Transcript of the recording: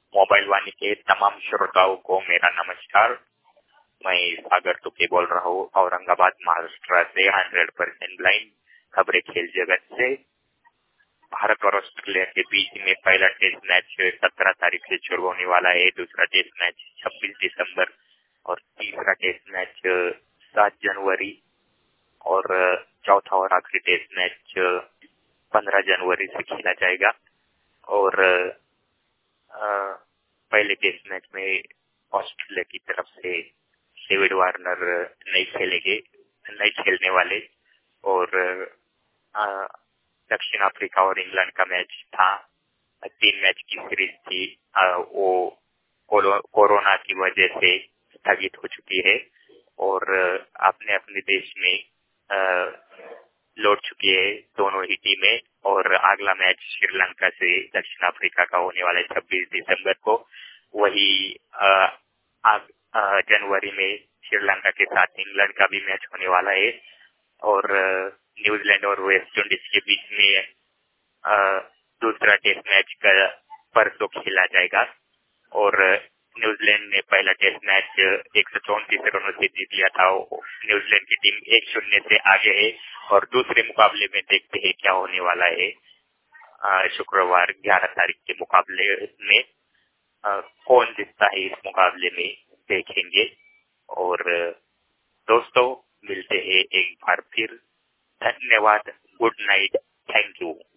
Mobile वाणी के तमाम श्रोताओं को मेरा नमस्कार। मैं सागर तुके बोल रहा हूँ औरंगाबाद महाराष्ट्र से 100% लाइन खबरें खेल जगत से। भारत और ऑस्ट्रेलिया के बीच में पहला टेस्ट मैच 17 तारीख से शुरू होने वाला है। दूसरा टेस्ट मैच 26 दिसंबर और तीसरा टेस्ट मैच 7 जनवरी और चौथा और आखिरी टेस्ट मैच 15 जनवरी से खेला जाएगा। और पहले टेस्ट मैच में ऑस्ट्रेलिया की तरफ से डेविड वार्नर नहीं खेलने वाले और दक्षिण अफ्रीका और इंग्लैंड का मैच था। 3 मैच की सीरीज थी, वो कोरोना की वजह से स्थगित हो चुकी है और अपने अपने देश में लौट चुकी है दोनों ही टीमें। और अगला मैच श्रीलंका से दक्षिण अफ्रीका का होने वाला है 26 दिसंबर को। वही जनवरी में श्रीलंका के साथ इंग्लैंड का भी मैच होने वाला है और न्यूजीलैंड और वेस्ट इंडीज के बीच में दूसरा टेस्ट मैच का परसों खेला जाएगा। और न्यूजीलैंड ने पहला टेस्ट मैच 134 रनों से जीत लिया था। न्यूजीलैंड की टीम 1-0 से आगे है और दूसरे मुकाबले में देखते हैं क्या होने वाला है। शुक्रवार 11 तारीख के मुकाबले में कौन जीतता है इस मुकाबले में देखेंगे। और दोस्तों मिलते हैं एक बार फिर। धन्यवाद। Good night. Thank you.